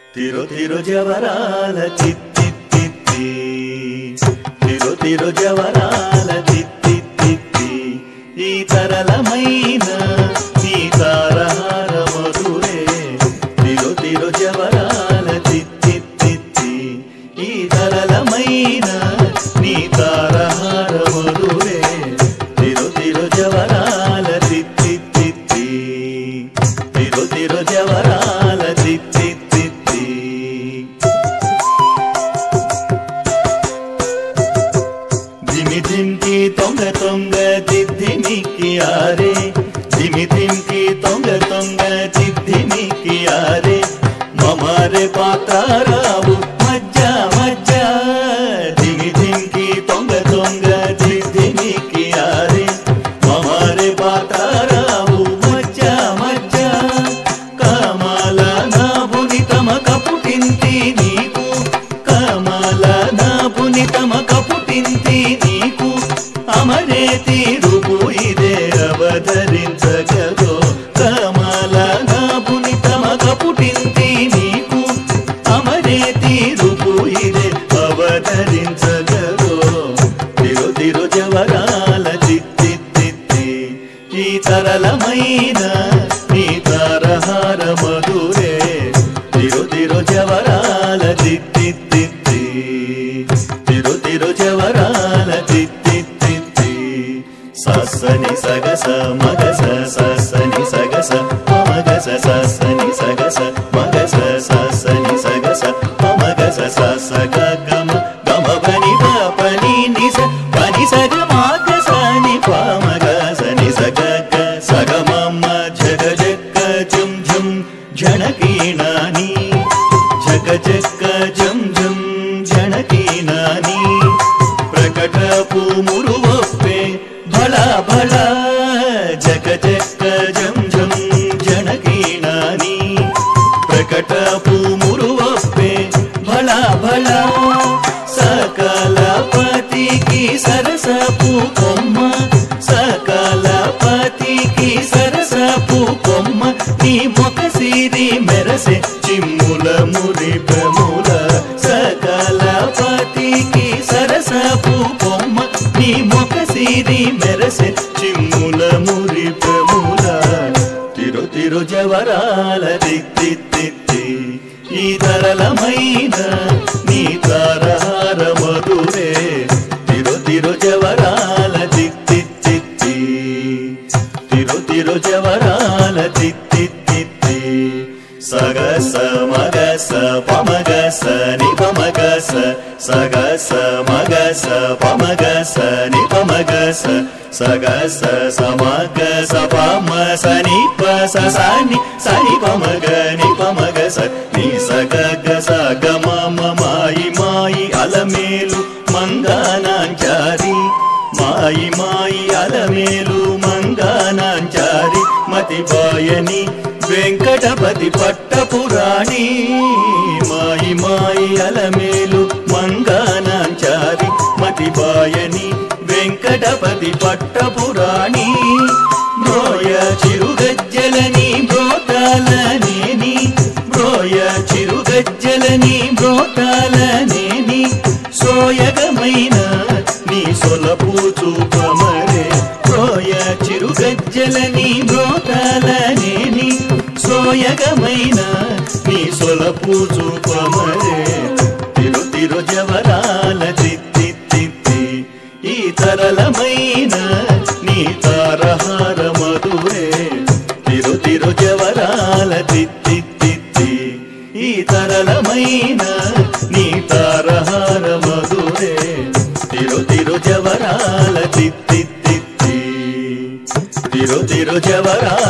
తిరు తిరు జవరాల తిత్తి తిత్తి తిరు తిరు జవరాల తిత్తి తిత్తి ఈ తరళమైన నీ తారహార మధురే తిరు తిరు జవరాల తిత్తి తిత్తి ఈ తరళమైన నీ తారహార మధురే తిరు తిరు జవరాల తిత్తి తిత్తి తిరు తిరు జవరాల తిత్తి ధిమికి తొంగ తొంగ దిద్దిమికి ఆరే ధిమికి తొంగ తొంగ దిద్దిమికి ఆరే మమారే పాతారావు మజ్జ మజ్జ ధిమికి తొంగ తొంగ దిద్దిమికి ఆరే మమారే పాతారావు మజ్జ మజ్జ కమల నాబుని తమ కపుటింతి నీకు కమల నాబుని తమ కపుటింతి నీకు అమరే తీరుపు ఇదే అవతరించగదో కమల నాబుని తమ కపుటింతి నీకు అమరే తీరుపు ఇదే అవతరించగదో తిరు తిరు జవరాల తిత్తి తిత్తి ఈ తరళమైన నీ తారహార మధురే తిరు తిరు జవరాల తిత్తి తిత్తి తిరు తిరు జవరాల తిత్తి తిత్తి ససని సగస మగస ససని సగస మగస ససని సగస మగస ససని సగస మగస సస గమ గమ పని పని నిస పని సగ మగస ని పమగస ని సగ సగ మమ జగ జగ జం జం జనకీనాని జగ జగ జం జం జనకీనాని ప్రకటపు మురువప్పే భళ భళ జగ జగ జం జం జనకీనాని ప్రకటపు మురువప్పే భళ భళ సకలపతికి సరసపు కొమ్మ సకలపతికి సరసపు కొమ్మ నీ మొక సిరి మెరసే చిమ్ముల మురి ప్రముల సకలపతికి సరసపు కొమ్మ నీ మొక సిరి మెరసే చిమ్ముల మురి ప్రముల తిరు తిరు జవరాల తిత్తి తిత్తి ఈ తరళమైన నీ తారహార మధురే తిరు తిరు జవరాల తిత్తి తిత్తి తిరు తిరు జవరాల తిత్తి తిత్తి సగస మగస పమగస ని పమగస సగస మగస పమగస ని పమగస సగస సమగస పమస ని పస సని సని పమగ ని పమగస ని సగగ సగ మమ మాయి మాయి అలమేలు మంగానాంచారి మాయి మాయి అలమేలు మంగానాంచారి మతిబాయని వెంకటపతి పట్టపురాణి మాయి మాయి అలమేలు మంగానాంచారి మతిబాయని వెంకటపతి పట్టపురాణి బ్రోయ చిరుగజ్జలని బ్రోతాలనేని బ్రోయ చిరుగజ్జలని బ్రోతాలనేని సోయగమైన నీ సొలపు చూపమరే బ్రోయ చిరుగజ్జలని బ్రోతాలనేని సోయగమైన నీ సొలపు చూపమరే తిరు తిరు జవరాల తిత్తి తిత్తి ఈ తరళమైన నీ తారహార మధురే తిరు తిరు జవరాల తిత్తి తిత్తి ఈ తరళమైన నీ తారహార మధురే తిరు తిరు జవరాల తిత్తి తిత్తి తిరు తిరు జవరాల